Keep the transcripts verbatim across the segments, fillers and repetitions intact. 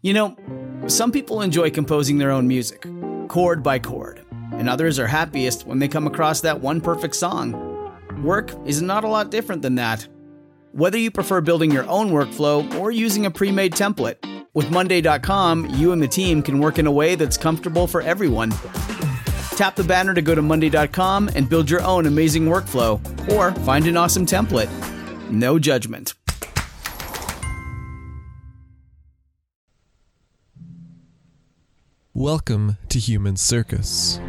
You know, some people enjoy composing their own music, chord by chord, and others are happiest when they come across that one perfect song. Work is not a lot different than that. Whether you prefer building your own workflow or using a pre-made template, with Monday dot com, you and the team can work in a way that's comfortable for everyone. Tap the banner to go to Monday dot com and build your own amazing workflow, or find an awesome template. No judgment. Welcome to Human Circus.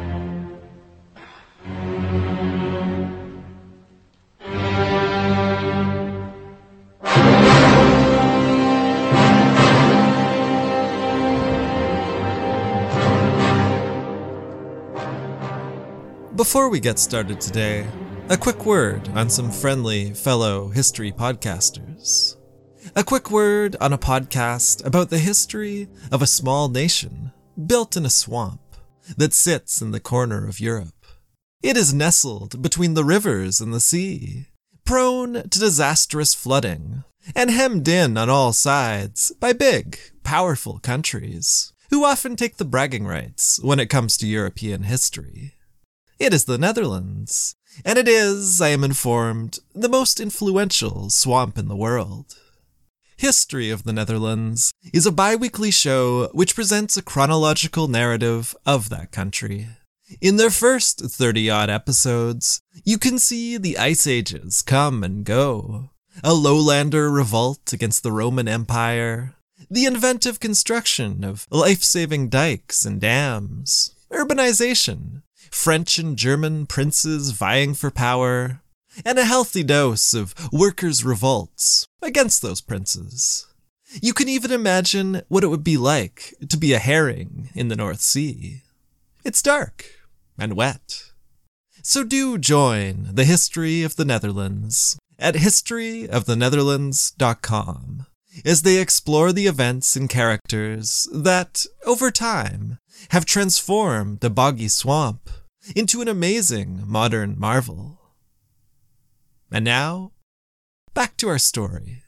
Before we get started today, a quick word on some friendly fellow history podcasters. A quick word on a podcast about the history of a small nation built in a swamp that sits in the corner of Europe. It is nestled between the rivers and the sea, prone to disastrous flooding, and hemmed in on all sides by big, powerful countries who often take the bragging rights when it comes to European history. It is the Netherlands, and it is, I am informed, the most influential swamp in the world. History of the Netherlands is a bi-weekly show which presents a chronological narrative of that country. In their first thirty-odd episodes, you can see the Ice Ages come and go, a lowlander revolt against the Roman Empire, the inventive construction of life-saving dikes and dams, urbanization, French and German princes vying for power, and a healthy dose of workers' revolts against those princes. You can even imagine what it would be like to be a herring in the North Sea. It's dark and wet. So do join the history of the Netherlands at history of the netherlands dot com as they explore the events and characters that, over time, have transformed the boggy swamp into an amazing modern marvel. And now, back to our story.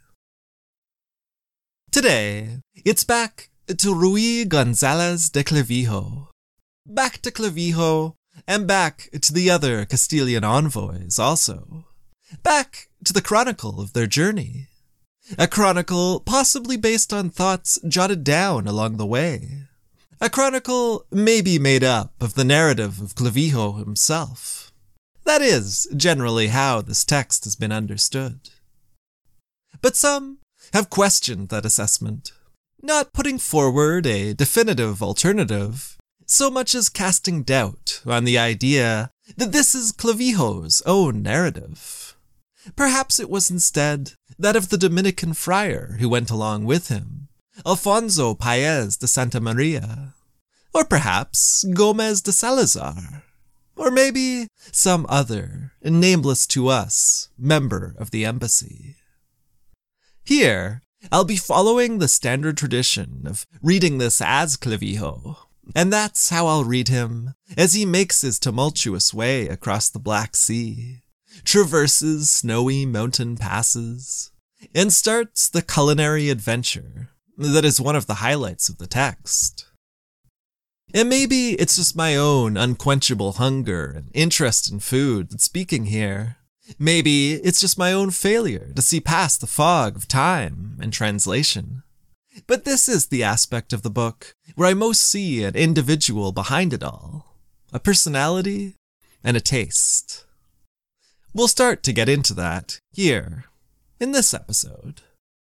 Today, it's back to Ruy González de Clavijo. Back to Clavijo, and back to the other Castilian envoys also. Back to the chronicle of their journey. A chronicle possibly based on thoughts jotted down along the way. A chronicle maybe made up of the narrative of Clavijo himself. That is generally how this text has been understood. But some have questioned that assessment, not putting forward a definitive alternative, so much as casting doubt on the idea that this is Clavijo's own narrative. Perhaps it was instead that of the Dominican friar who went along with him, Alfonso Paez de Santa Maria, or perhaps Gomez de Salazar. Or maybe some other, nameless to us, member of the embassy. Here, I'll be following the standard tradition of reading this as Clavijo, and that's how I'll read him as he makes his tumultuous way across the Black Sea, traverses snowy mountain passes, and starts the culinary adventure that is one of the highlights of the text. And maybe it's just my own unquenchable hunger and interest in food that's speaking here. Maybe it's just my own failure to see past the fog of time and translation. But this is the aspect of the book where I most see an individual behind it all, a personality and a taste. We'll start to get into that here, in this episode.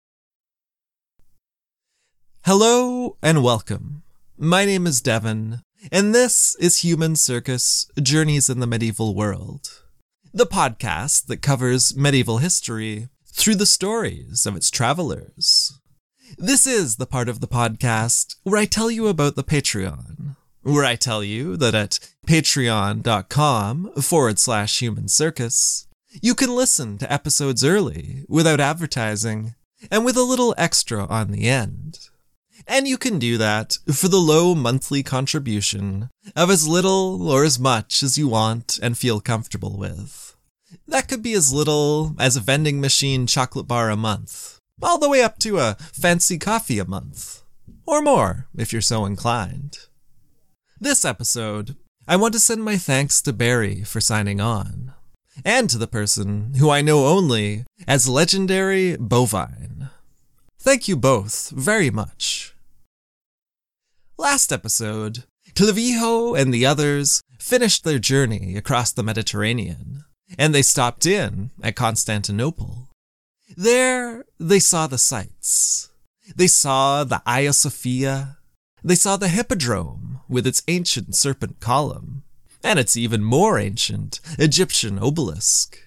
Hello and welcome. My name is Devin, and this is Human Circus Journeys in the Medieval World, the podcast that covers medieval history through the stories of its travelers. This is the part of the podcast where I tell you about the Patreon, where I tell you that at patreon.com forward slash human circus, you can listen to episodes early without advertising and with a little extra on the end. And you can do that for the low monthly contribution of as little or as much as you want and feel comfortable with. That could be as little as a vending machine chocolate bar a month, all the way up to a fancy coffee a month, or more if you're so inclined. This episode, I want to send my thanks to Barry for signing on, and to the person who I know only as Legendary Bovine. Thank you both very much. Last episode, Clavijo and the others finished their journey across the Mediterranean, and they stopped in at Constantinople. There, they saw the sights. They saw the Hagia Sophia. They saw the Hippodrome with its ancient serpent column, and its even more ancient Egyptian obelisk.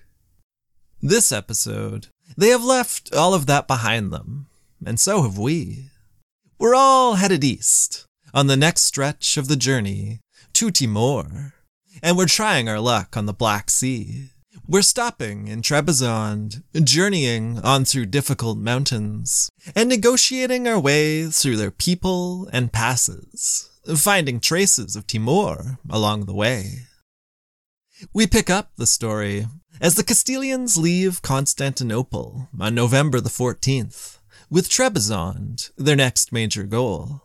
This episode, they have left all of that behind them, and so have we. We're all headed east, on the next stretch of the journey to Timor, and we're trying our luck on the Black Sea. We're stopping in Trebizond, journeying on through difficult mountains, and negotiating our way through their people and passes, finding traces of Timor along the way. We pick up the story as the Castilians leave Constantinople on November the fourteenth, with Trebizond their next major goal.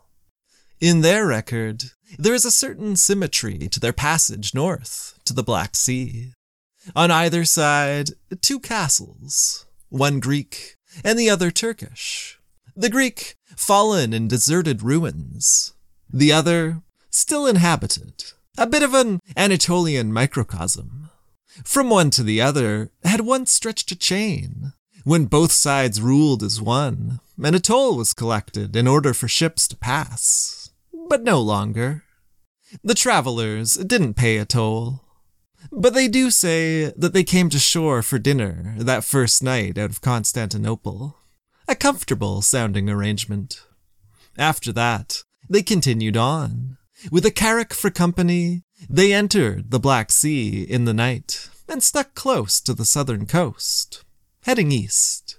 In their record, there is a certain symmetry to their passage north to the Black Sea. On either side, two castles, one Greek and the other Turkish. The Greek fallen in deserted ruins, the other still inhabited, a bit of an Anatolian microcosm. From one to the other had once stretched a chain, when both sides ruled as one, and a toll was collected in order for ships to pass. But no longer. The travelers didn't pay a toll. But they do say that they came to shore for dinner that first night out of Constantinople. A comfortable-sounding arrangement. After that, they continued on. With a carrack for company, they entered the Black Sea in the night and stuck close to the southern coast, heading east.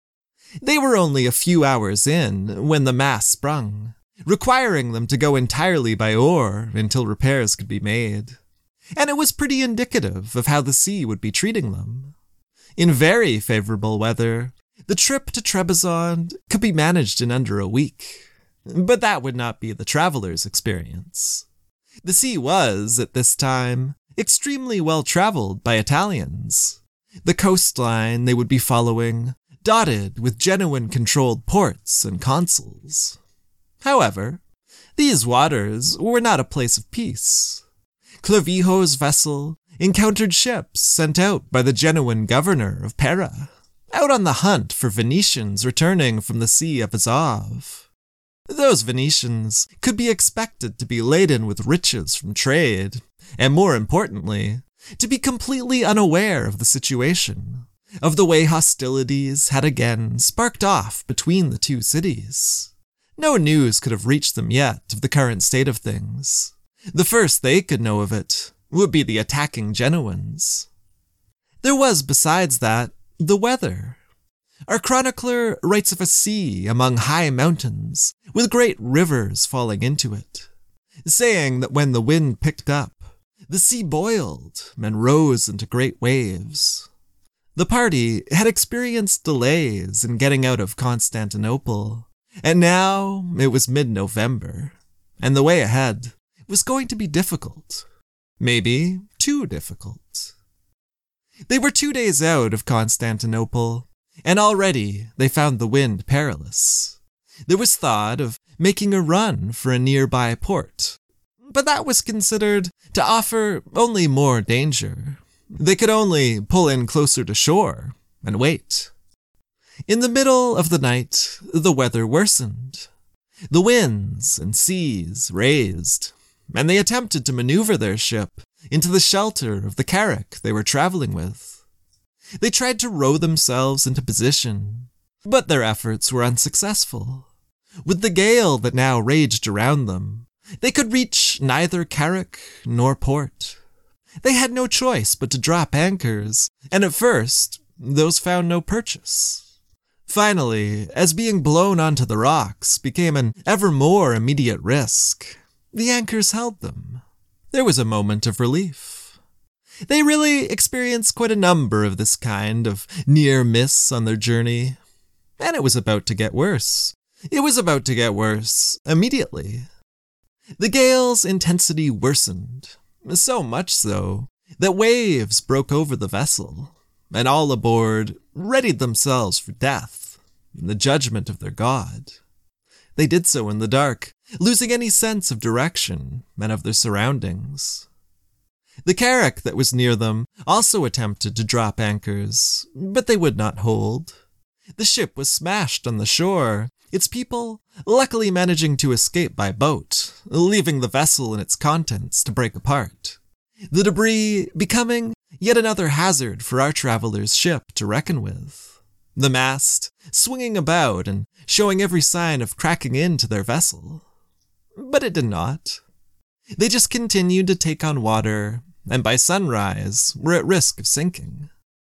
They were only a few hours in when the mast sprung, requiring them to go entirely by oar until repairs could be made. And it was pretty indicative of how the sea would be treating them. In very favorable weather, the trip to Trebizond could be managed in under a week. But that would not be the traveler's experience. The sea was, at this time, extremely well traveled by Italians. The coastline they would be following, dotted with Genoan-controlled ports and consuls. However, these waters were not a place of peace. Clavijo's vessel encountered ships sent out by the Genoan governor of Pera, out on the hunt for Venetians returning from the Sea of Azov. Those Venetians could be expected to be laden with riches from trade, and more importantly, to be completely unaware of the situation, of the way hostilities had again sparked off between the two cities. No news could have reached them yet of the current state of things. The first they could know of it would be the attacking Genoans. There was, besides that, the weather. Our chronicler writes of a sea among high mountains, with great rivers falling into it, saying that when the wind picked up, the sea boiled and rose into great waves. The party had experienced delays in getting out of Constantinople, and now it was mid-November, and the way ahead was going to be difficult. Maybe too difficult. They were two days out of Constantinople, and already they found the wind perilous. There was thought of making a run for a nearby port, but that was considered to offer only more danger. They could only pull in closer to shore and wait. In the middle of the night, the weather worsened. The winds and seas raised, and they attempted to maneuver their ship into the shelter of the carrack they were traveling with. They tried to row themselves into position, but their efforts were unsuccessful. With the gale that now raged around them, they could reach neither carrack nor port. They had no choice but to drop anchors, and at first, those found no purchase. Finally, as being blown onto the rocks became an ever more immediate risk, the anchors held them. There was a moment of relief. They really experienced quite a number of this kind of near miss on their journey, and it was about to get worse it was about to get worse immediately. The gale's intensity worsened, so much so that waves broke over the vessel, and all aboard readied themselves for death and the judgment of their god. They did so in the dark, losing any sense of direction and of their surroundings. The carrack that was near them also attempted to drop anchors, but they would not hold. The ship was smashed on the shore, its people luckily managing to escape by boat, leaving the vessel and its contents to break apart, the debris becoming yet another hazard for our traveler's ship to reckon with, the mast swinging about and showing every sign of cracking into their vessel. But it did not. They just continued to take on water, and by sunrise were at risk of sinking.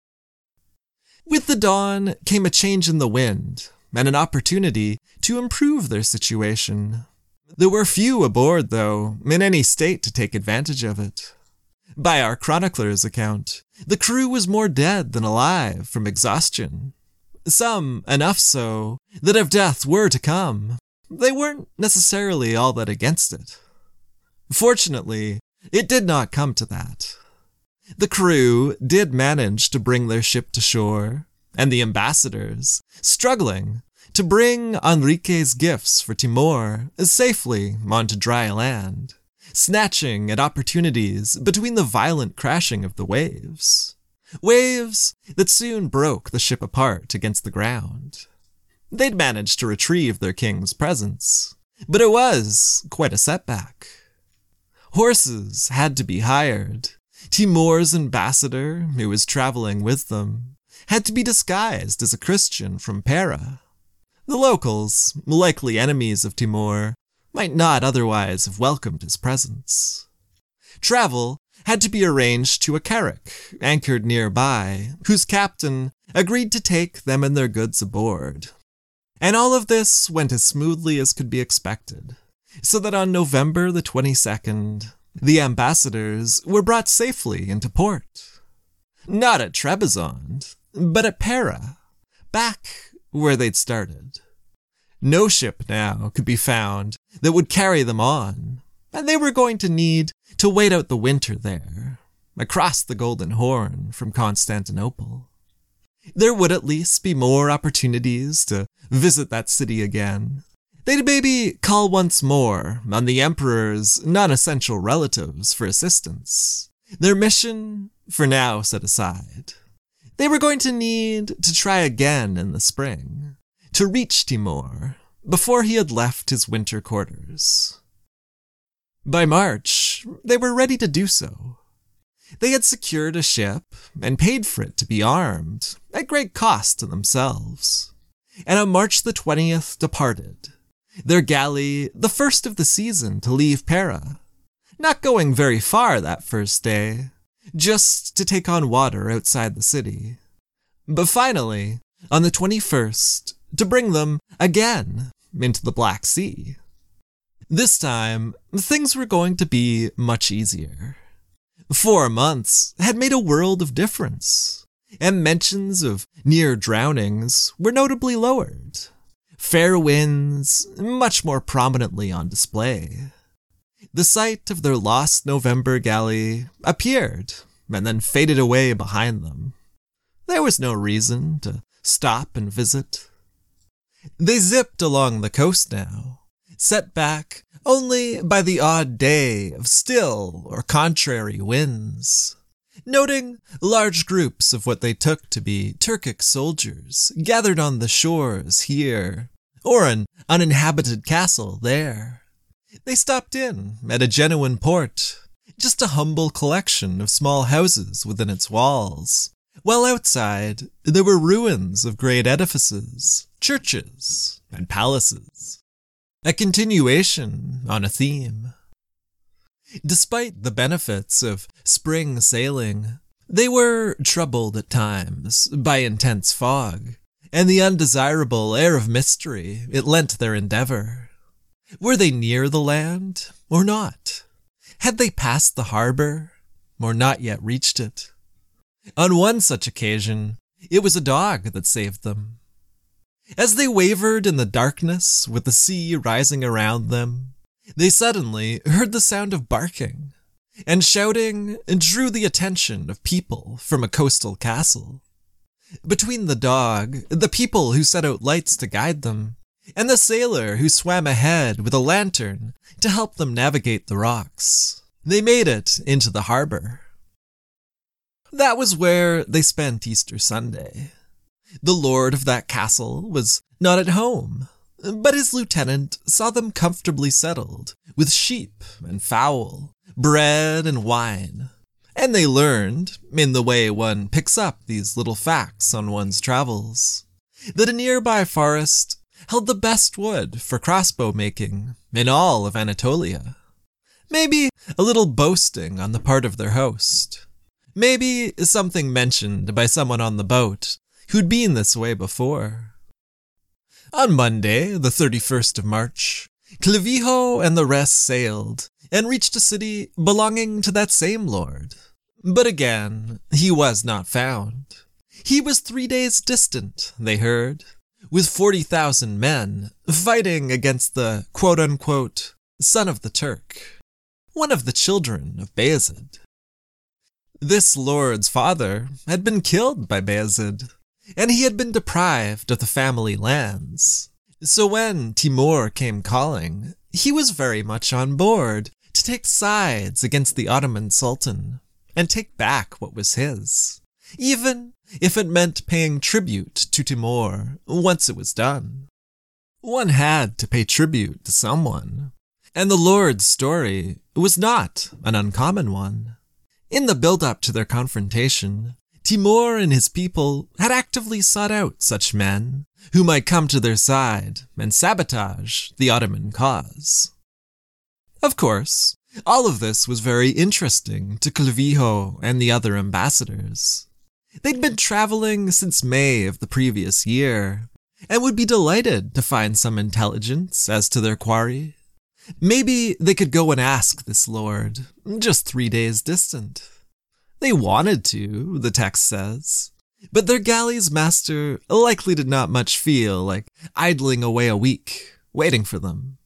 With the dawn came a change in the wind, and an opportunity to improve their situation. There were few aboard, though, in any state to take advantage of it. By our chronicler's account, the crew was more dead than alive from exhaustion. Some enough so that if death were to come, they weren't necessarily all that against it. Fortunately, it did not come to that. The crew did manage to bring their ship to shore, and the ambassadors, struggling to bring Enrique's gifts for Timor safely onto dry land, snatching at opportunities between the violent crashing of the waves. Waves that soon broke the ship apart against the ground. They'd managed to retrieve their king's presents, but it was quite a setback. Horses had to be hired. Timor's ambassador, who was traveling with them, had to be disguised as a Christian from Pera. The locals, likely enemies of Timor, might not otherwise have welcomed his presence. Travel had to be arranged to a carrack anchored nearby, whose captain agreed to take them and their goods aboard. And all of this went as smoothly as could be expected, so that on November the twenty-second, the ambassadors were brought safely into port. Not at Trebizond, but at Pera, back where they'd started. No ship now could be found that would carry them on, and they were going to need to wait out the winter there, across the Golden Horn from Constantinople. There would at least be more opportunities to visit that city again. They'd maybe call once more on the Emperor's non-essential relatives for assistance. Their mission, for now, set aside. They were going to need to try again in the spring, to reach Timor before he had left his winter quarters. By March, they were ready to do so. They had secured a ship and paid for it to be armed, at great cost to themselves, and on March the twentieth departed, their galley the first of the season to leave Pera, not going very far that first day, just to take on water outside the city, but finally, on the twenty-first, to bring them again into the Black Sea. This time, things were going to be much easier. Four months had made a world of difference, and mentions of near drownings were notably lowered. Fair winds much more prominently on display. The sight of their lost November galley appeared and then faded away behind them. There was no reason to stop and visit. They zipped along the coast now, set back only by the odd day of still or contrary winds, noting large groups of what they took to be Turkic soldiers gathered on the shores here, or an uninhabited castle there. They stopped in at a genuine port, just a humble collection of small houses within its walls, while outside there were ruins of great edifices, churches, and palaces. A continuation on a theme. Despite the benefits of spring sailing, they were troubled at times by intense fog, and the undesirable air of mystery it lent their endeavor. Were they near the land, or not? Had they passed the harbor, or not yet reached it? On one such occasion, it was a dog that saved them. As they wavered in the darkness with the sea rising around them, they suddenly heard the sound of barking, and shouting drew the attention of people from a coastal castle. Between the dog, the people who set out lights to guide them, and the sailor who swam ahead with a lantern to help them navigate the rocks, they made it into the harbor. That was where they spent Easter Sunday. The lord of that castle was not at home, but his lieutenant saw them comfortably settled, with sheep and fowl, bread and wine, and they learned, in the way one picks up these little facts on one's travels, that a nearby forest held the best wood for crossbow making in all of Anatolia. Maybe a little boasting on the part of their host. Maybe something mentioned by someone on the boat who'd been this way before. On Monday, the thirty-first of March, Clavijo and the rest sailed and reached a city belonging to that same lord. But again, he was not found. He was three days distant, they heard, with forty thousand men fighting against the quote-unquote son of the Turk, one of the children of Bayezid. This lord's father had been killed by Bayezid, and he had been deprived of the family lands. So when Timur came calling, he was very much on board to take sides against the Ottoman Sultan and take back what was his, even if it meant paying tribute to Timur once it was done. One had to pay tribute to someone, and the lord's story was not an uncommon one. In the build-up to their confrontation, Timur and his people had actively sought out such men who might come to their side and sabotage the Ottoman cause. Of course, all of this was very interesting to Clavijo and the other ambassadors. They'd been traveling since May of the previous year, and would be delighted to find some intelligence as to their quarry. Maybe they could go and ask this lord, just three days distant. They wanted to, the text says, but their galley's master likely did not much feel like idling away a week, waiting for them.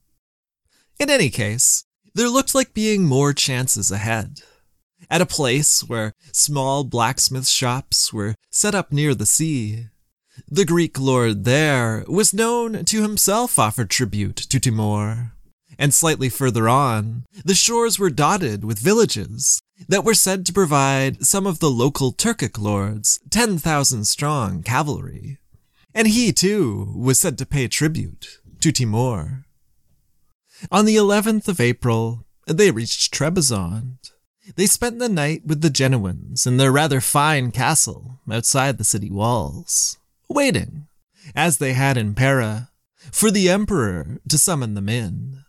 In any case, there looked like being more chances ahead. At a place where small blacksmith shops were set up near the sea, the Greek lord there was known to himself offer tribute to Timur, and slightly further on, the shores were dotted with villages that were said to provide some of the local Turkic lords ten thousand strong cavalry, and he too was said to pay tribute to Timur. On the eleventh of April, they reached Trebizond. They spent the night with the Genoans in their rather fine castle outside the city walls, waiting, as they had in Pera, for the emperor to summon them in.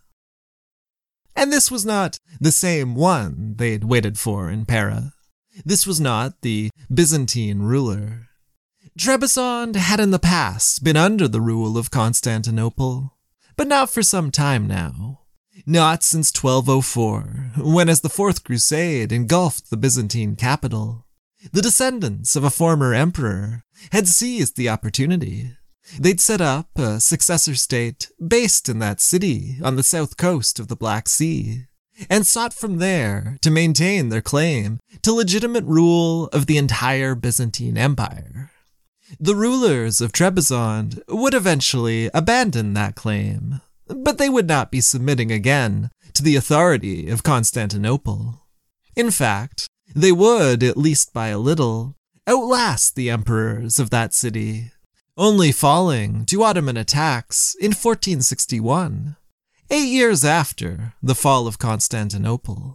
And this was not the same one they'd waited for in Pera. This was not the Byzantine ruler. Trebizond had in the past been under the rule of Constantinople, but not for some time now. Not since twelve oh four, when as the Fourth Crusade engulfed the Byzantine capital, the descendants of a former emperor had seized the opportunity. They'd set up a successor state based in that city on the south coast of the Black Sea, and sought from there to maintain their claim to legitimate rule of the entire Byzantine Empire. The rulers of Trebizond would eventually abandon that claim, but they would not be submitting again to the authority of Constantinople. In fact, they would, at least by a little, outlast the emperors of that city, only falling to Ottoman attacks in fourteen sixty-one, eight years after the fall of Constantinople.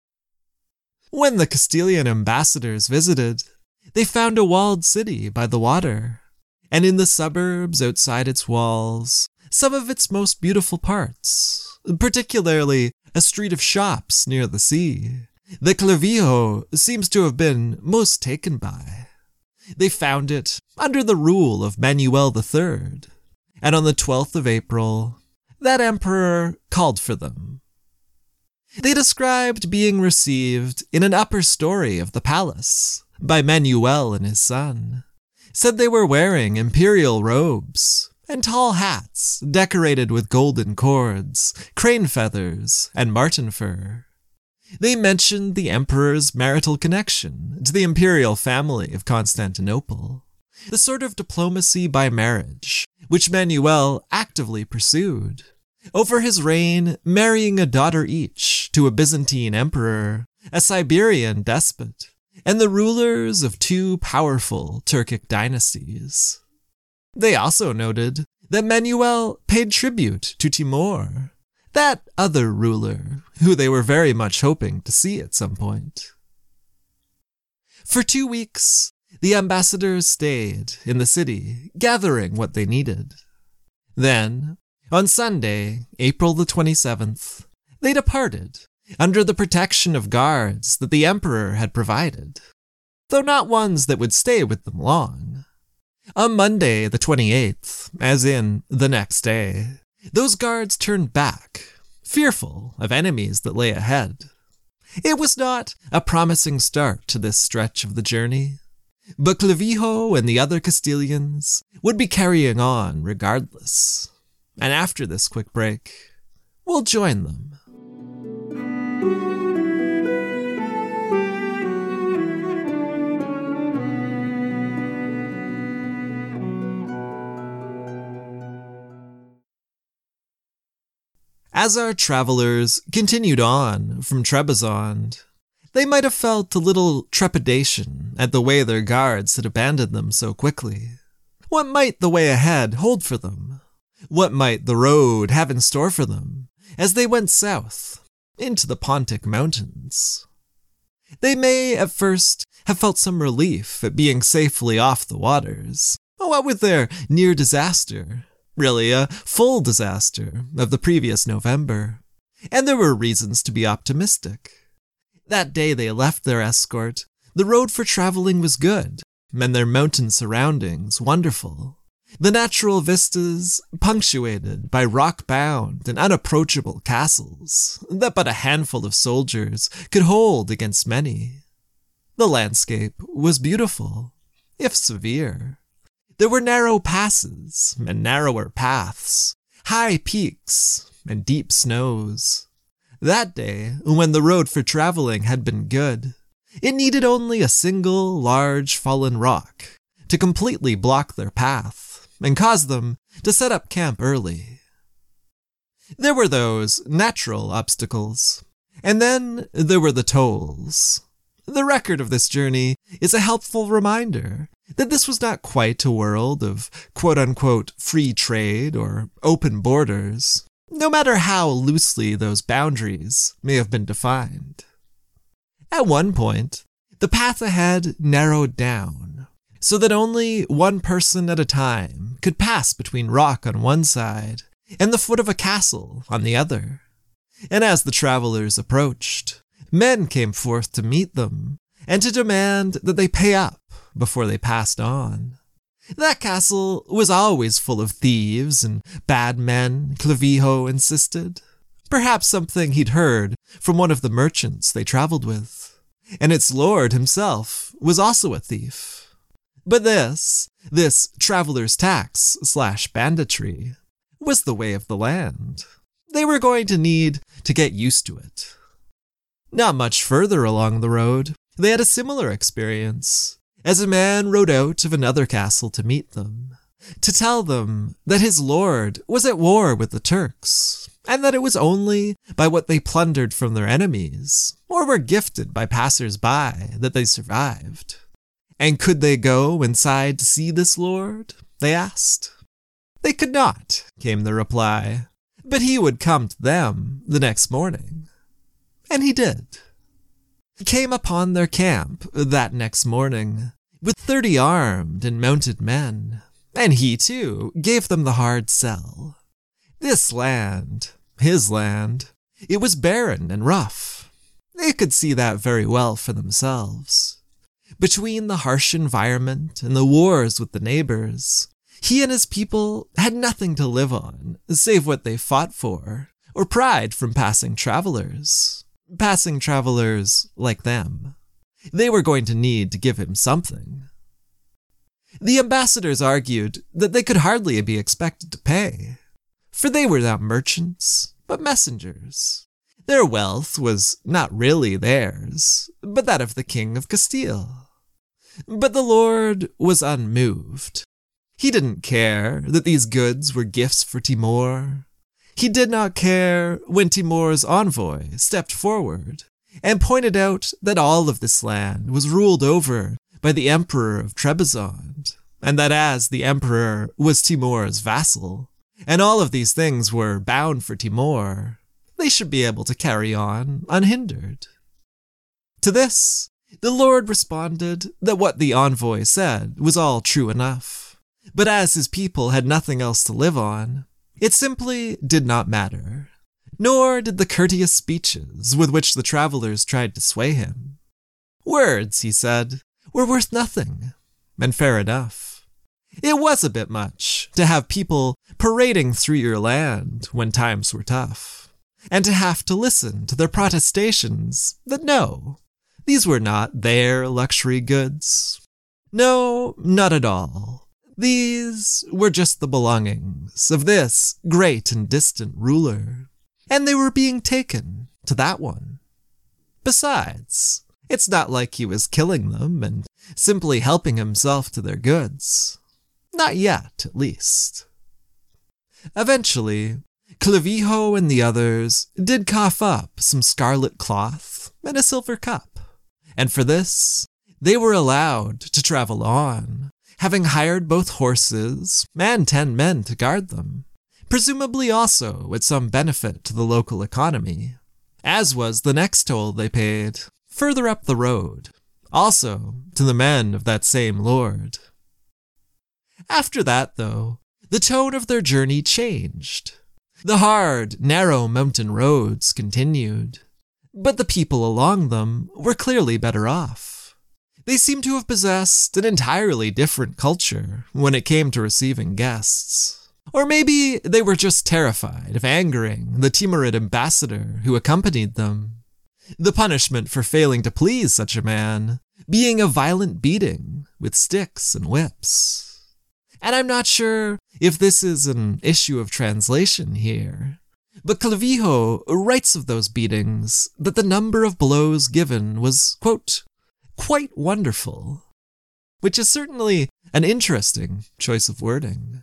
When the Castilian ambassadors visited, they found a walled city by the water, and in the suburbs outside its walls, some of its most beautiful parts, particularly a street of shops near the sea, that Clavijo seems to have been most taken by. They found it under the rule of Manuel the Third, and on the twelfth of April, that emperor called for them. They described being received in an upper story of the palace by Manuel and his son, said they were wearing imperial robes, and tall hats decorated with golden cords, crane feathers, and marten fur. They mentioned the emperor's marital connection to the imperial family of Constantinople, the sort of diplomacy by marriage which Manuel actively pursued, over his reign marrying a daughter each to a Byzantine emperor, a Siberian despot, and the rulers of two powerful Turkic dynasties. They also noted that Manuel paid tribute to Timur, that other ruler who they were very much hoping to see at some point. For two weeks, the ambassadors stayed in the city, gathering what they needed. Then, on Sunday, April the twenty-seventh, they departed, under the protection of guards that the emperor had provided, though not ones that would stay with them long. On Monday the twenty-eighth, as in the next day, those guards turned back, fearful of enemies that lay ahead. It was not a promising start to this stretch of the journey, but Clavijo and the other Castilians would be carrying on regardless. And after this quick break, we'll join them. As our travelers continued on from Trebizond, they might have felt a little trepidation at the way their guards had abandoned them so quickly. What might the way ahead hold for them? What might the road have in store for them as they went south into the Pontic Mountains? They may at first have felt some relief at being safely off the waters, what with their near disaster, really a full disaster of the previous November, and there were reasons to be optimistic. That day they left their escort, the road for traveling was good, and their mountain surroundings wonderful. The natural vistas punctuated by rock-bound and unapproachable castles that but a handful of soldiers could hold against many. The landscape was beautiful, if severe. There were narrow passes and narrower paths, high peaks and deep snows. That day, when the road for traveling had been good, it needed only a single large fallen rock to completely block their path and cause them to set up camp early. There were those natural obstacles, and then there were the tolls. The record of this journey is a helpful reminder that this was not quite a world of quote-unquote free trade or open borders, no matter how loosely those boundaries may have been defined. At one point, the path ahead narrowed down, so that only one person at a time could pass between rock on one side and the foot of a castle on the other. And as the travelers approached, men came forth to meet them and to demand that they pay up before they passed on. That castle was always full of thieves and bad men, Clavijo insisted. Perhaps something he'd heard from one of the merchants they traveled with. And its lord himself was also a thief. But this, this traveler's tax slash banditry, was the way of the land. They were going to need to get used to it. Not much further along the road, they had a similar experience, as a man rode out of another castle to meet them, to tell them that his lord was at war with the Turks, and that it was only by what they plundered from their enemies, or were gifted by passers-by, that they survived. And could they go inside to see this lord? They asked. They could not, came the reply, but he would come to them the next morning. And he did. He came upon their camp that next morning, with thirty armed and mounted men, and he, too, gave them the hard sell. This land, his land, it was barren and rough. They could see that very well for themselves. Between the harsh environment and the wars with the neighbors, he and his people had nothing to live on, save what they fought for, or pride from passing travelers. Passing travelers like them. They were going to need to give him something. The ambassadors argued that they could hardly be expected to pay, for they were not merchants, but messengers. Their wealth was not really theirs, but that of the King of Castile. But the Lord was unmoved. He didn't care that these goods were gifts for Timur. He did not care when Timur's envoy stepped forward and pointed out that all of this land was ruled over by the Emperor of Trebizond, and that as the Emperor was Timur's vassal, and all of these things were bound for Timur, they should be able to carry on unhindered. To this, the Lord responded that what the envoy said was all true enough, but as his people had nothing else to live on, it simply did not matter, nor did the courteous speeches with which the travelers tried to sway him. Words, he said, were worth nothing, and fair enough. It was a bit much to have people parading through your land when times were tough, and to have to listen to their protestations that no, these were not their luxury goods. No, not at all. These were just the belongings of this great and distant ruler, and they were being taken to that one. Besides, it's not like he was killing them and simply helping himself to their goods. Not yet, at least. Eventually, Clavijo and the others did cough up some scarlet cloth and a silver cup, and for this, they were allowed to travel on, having hired both horses and ten men to guard them, presumably also at some benefit to the local economy, as was the next toll they paid further up the road, also to the men of that same lord. After that, though, the tone of their journey changed. The hard, narrow mountain roads continued, but the people along them were clearly better off. They seemed to have possessed an entirely different culture when it came to receiving guests. Or maybe they were just terrified of angering the Timurid ambassador who accompanied them. The punishment for failing to please such a man being a violent beating with sticks and whips. And I'm not sure if this is an issue of translation here, but Clavijo writes of those beatings that the number of blows given was, quote, quite wonderful, which is certainly an interesting choice of wording.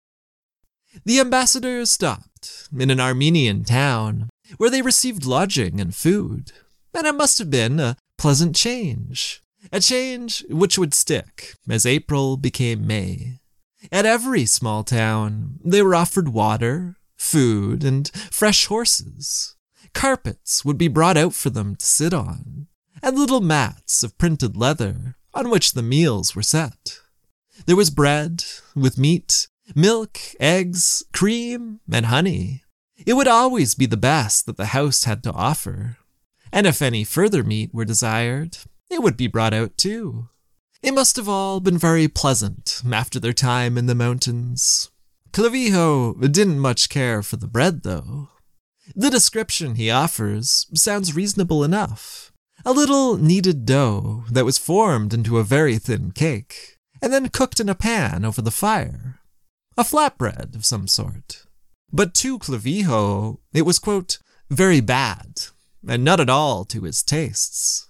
The ambassadors stopped in an Armenian town where they received lodging and food, and it must have been a pleasant change, a change which would stick as April became May. At every small town, they were offered water, food, and fresh horses. Carpets would be brought out for them to sit on, and little mats of printed leather on which the meals were set. There was bread with meat, milk, eggs, cream, and honey. It would always be the best that the house had to offer, and if any further meat were desired, it would be brought out too. It must have all been very pleasant after their time in the mountains. Clavijo didn't much care for the bread, though. The description he offers sounds reasonable enough. A little kneaded dough that was formed into a very thin cake, and then cooked in a pan over the fire. A flatbread of some sort. But to Clavijo, it was, quote, very bad, and not at all to his tastes.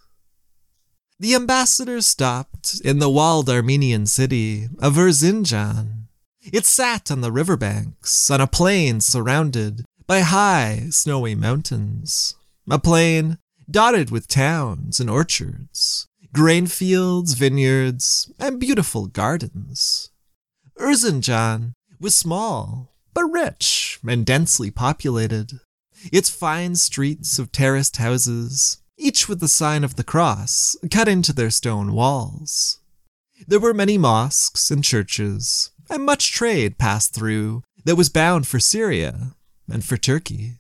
The ambassadors stopped in the walled Armenian city of Erzincan. It sat on the riverbanks, on a plain surrounded by high, snowy mountains. A plain dotted with towns and orchards, grain fields, vineyards, and beautiful gardens. Erzincan was small, but rich and densely populated. Its fine streets of terraced houses, each with the sign of the cross cut into their stone walls. There were many mosques and churches, and much trade passed through that was bound for Syria and for Turkey.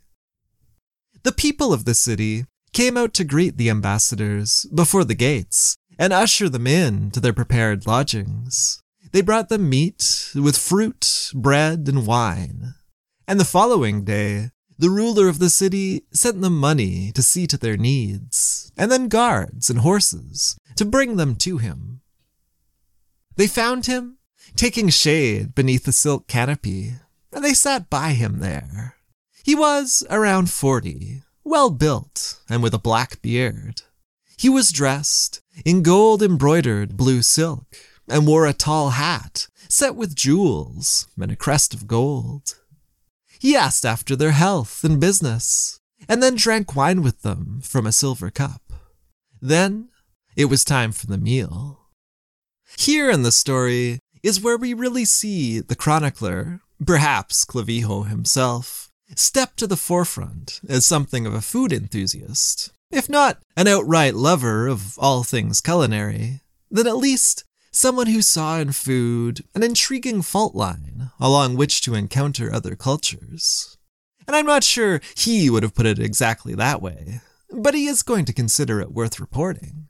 The people of the city came out to greet the ambassadors before the gates and usher them in to their prepared lodgings. They brought them meat with fruit, bread, and wine. And the following day, the ruler of the city sent them money to see to their needs, and then guards and horses to bring them to him. They found him taking shade beneath a silk canopy, and they sat by him there. He was around forty, well built, and with a black beard. He was dressed in gold-embroidered blue silk, and wore a tall hat set with jewels and a crest of gold. He asked after their health and business, and then drank wine with them from a silver cup. Then it was time for the meal. Here in the story is where we really see the chronicler, perhaps Clavijo himself, step to the forefront as something of a food enthusiast. If not an outright lover of all things culinary, then at least someone who saw in food an intriguing fault line along which to encounter other cultures. And I'm not sure he would have put it exactly that way, but he is going to consider it worth reporting.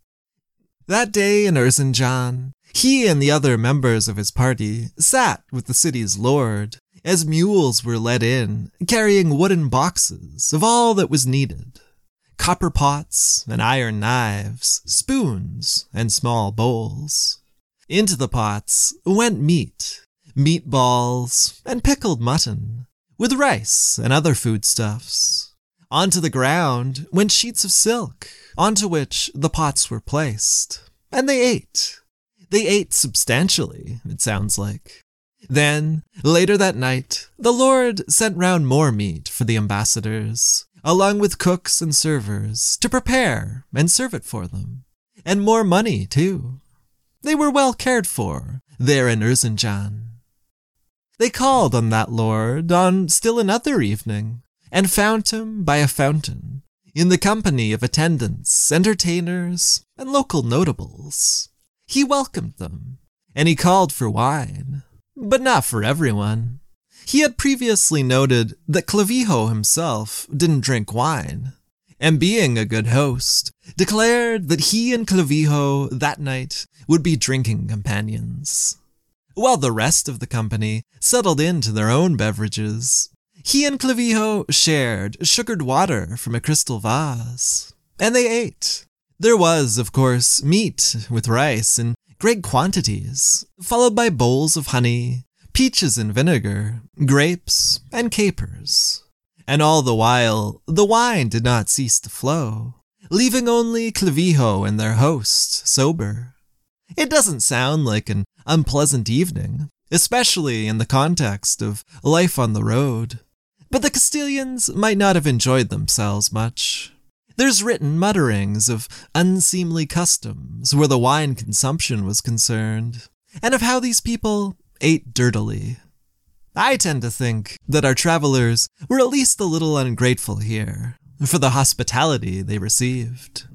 That day in Erzincan, he and the other members of his party sat with the city's lord as mules were led in, carrying wooden boxes of all that was needed. Copper pots and iron knives, spoons and small bowls. Into the pots went meat, meatballs and pickled mutton, with rice and other foodstuffs. Onto the ground went sheets of silk, onto which the pots were placed. And they ate. They ate substantially, it sounds like. Then, later that night, the Lord sent round more meat for the ambassadors, along with cooks and servers, to prepare and serve it for them. And more money, too. They were well cared for, there in Erzincan. They called on that Lord on still another evening, and found him by a fountain, in the company of attendants, entertainers, and local notables. He welcomed them, and he called for wine, but not for everyone. He had previously noted that Clavijo himself didn't drink wine, and being a good host, declared that he and Clavijo that night would be drinking companions. While the rest of the company settled into their own beverages, he and Clavijo shared sugared water from a crystal vase, and they ate. There was, of course, meat with rice in great quantities, followed by bowls of honey, peaches and vinegar, grapes, and capers. And all the while, the wine did not cease to flow, leaving only Clavijo and their host sober. It doesn't sound like an unpleasant evening, especially in the context of life on the road. But the Castilians might not have enjoyed themselves much. There's written mutterings of unseemly customs where the wine consumption was concerned, and of how these people ate dirtily. I tend to think that our travelers were at least a little ungrateful here for the hospitality they received.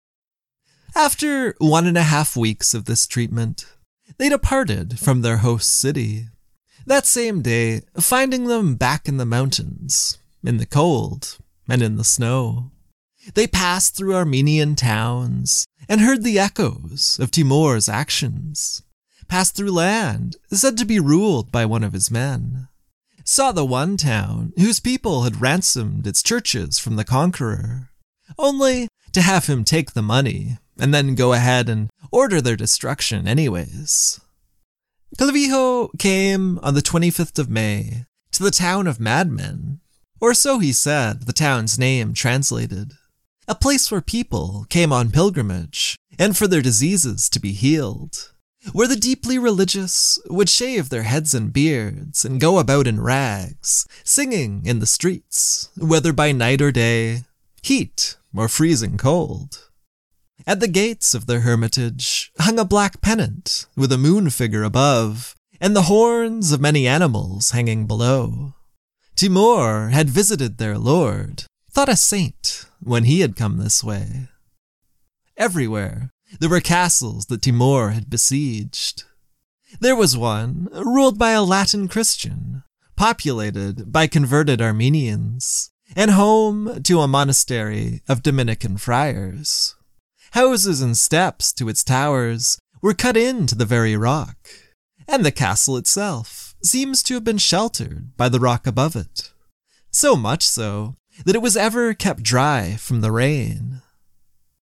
After one and a half weeks of this treatment, they departed from their host city, that same day finding them back in the mountains, in the cold and in the snow. They passed through Armenian towns and heard the echoes of Timur's actions, passed through land said to be ruled by one of his men, saw the one town whose people had ransomed its churches from the conqueror, only to have him take the money and then go ahead and order their destruction anyways. Clavijo came on the twenty-fifth of May to the town of madmen, or so he said the town's name translated, a place where people came on pilgrimage and for their diseases to be healed, where the deeply religious would shave their heads and beards and go about in rags, singing in the streets, whether by night or day, heat or freezing cold. At the gates of their hermitage hung a black pennant with a moon figure above and the horns of many animals hanging below. Timur had visited their lord, thought a saint, when he had come this way. Everywhere there were castles that Timur had besieged. There was one ruled by a Latin Christian, populated by converted Armenians, and home to a monastery of Dominican friars. Houses and steps to its towers were cut into the very rock, and the castle itself seems to have been sheltered by the rock above it, so much so that it was ever kept dry from the rain.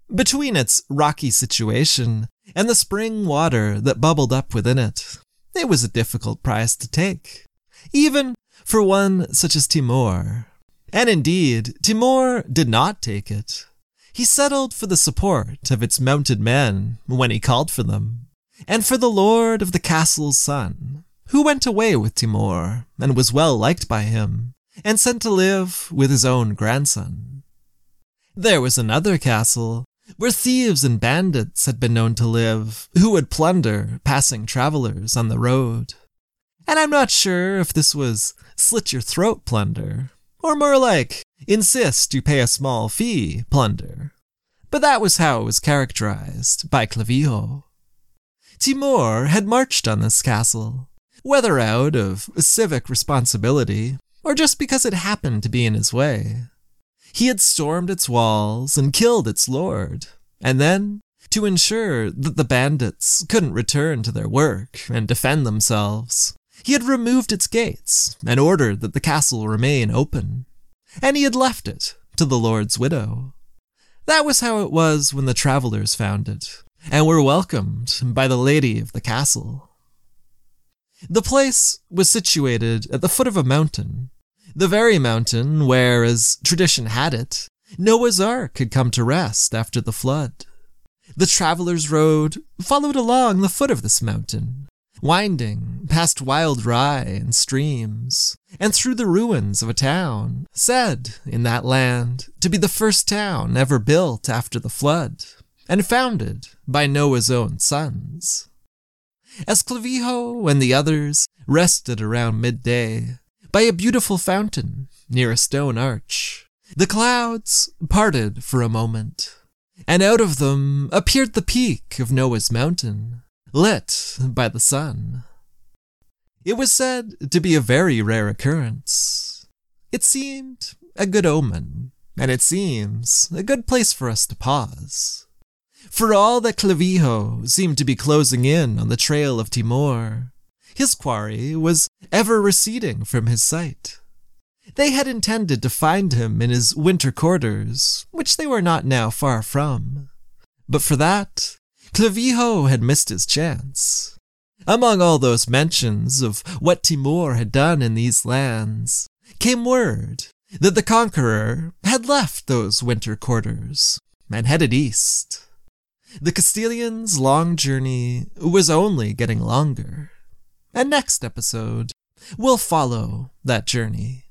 Between its rocky situation and the spring water that bubbled up within it, it was a difficult prize to take, even for one such as Timur. And indeed, Timur did not take it. He settled for the support of its mounted men when he called for them, and for the lord of the castle's son, who went away with Timur and was well liked by him, and sent to live with his own grandson. There was another castle where thieves and bandits had been known to live, who would plunder passing travelers on the road. And I'm not sure if this was slit-your-throat plunder, or more like insist you pay a small fee plunder. But that was how it was characterized by Clavijo. Timur had marched on this castle, whether out of civic responsibility or just because it happened to be in his way. He had stormed its walls and killed its lord, and then, to ensure that the bandits couldn't return to their work and defend themselves, he had removed its gates and ordered that the castle remain open, and he had left it to the lord's widow. That was how it was when the travelers found it, and were welcomed by the lady of the castle. The place was situated at the foot of a mountain, the very mountain where, as tradition had it, Noah's Ark had come to rest after the flood. The travelers' road followed along the foot of this mountain, winding past wild rye and streams, and through the ruins of a town, said in that land to be the first town ever built after the flood, and founded by Noah's own sons. As Clavijo and the others rested around midday by a beautiful fountain near a stone arch, the clouds parted for a moment, and out of them appeared the peak of Noah's mountain, lit by the sun. It was said to be a very rare occurrence. It seemed a good omen, and it seems a good place for us to pause. For all that Clavijo seemed to be closing in on the trail of Timur, his quarry was ever receding from his sight. They had intended to find him in his winter quarters, which they were not now far from. But for that, Clavijo had missed his chance. Among all those mentions of what Timur had done in these lands, came word that the conqueror had left those winter quarters and headed east. The Castilians' long journey was only getting longer, and next episode will follow that journey.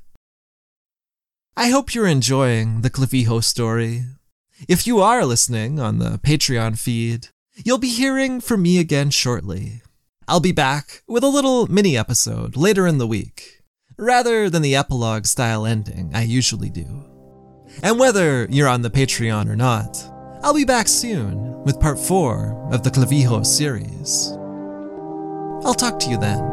I hope you're enjoying the Clavijo story. If you are listening on the Patreon feed, you'll be hearing from me again shortly. I'll be back with a little mini-episode later in the week, rather than the epilogue-style ending I usually do. And whether you're on the Patreon or not, I'll be back soon with part four of the Clavijo series. I'll talk to you then.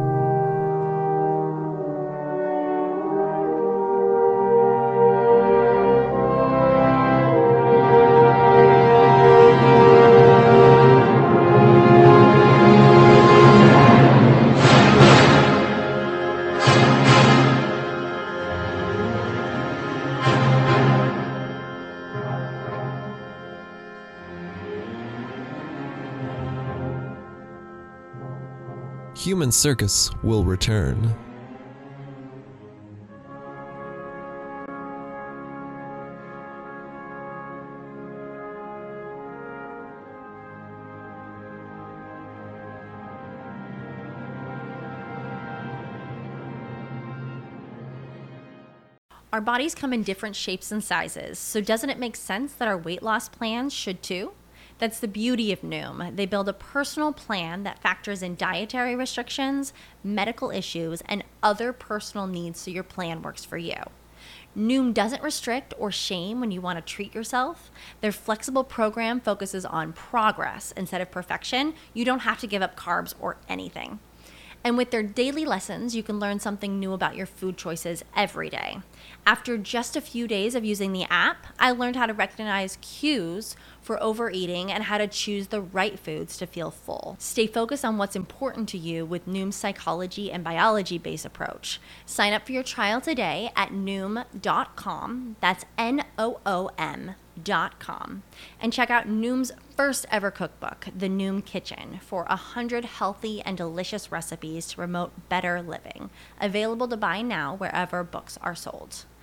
Human Circus will return. Our bodies come in different shapes and sizes, so doesn't it make sense that our weight loss plans should too? That's the beauty of Noom. They build a personal plan that factors in dietary restrictions, medical issues, and other personal needs so your plan works for you. Noom doesn't restrict or shame when you want to treat yourself. Their flexible program focuses on progress instead of perfection. You don't have to give up carbs or anything. And with their daily lessons, you can learn something new about your food choices every day. After just a few days of using the app, I learned how to recognize cues for overeating and how to choose the right foods to feel full. Stay focused on what's important to you with Noom's psychology and biology-based approach. Sign up for your trial today at noom dot com. That's N O O M dot com and check out Noom's first ever cookbook, The Noom Kitchen, for one hundred healthy and delicious recipes to promote better living. Available to buy now wherever books are sold.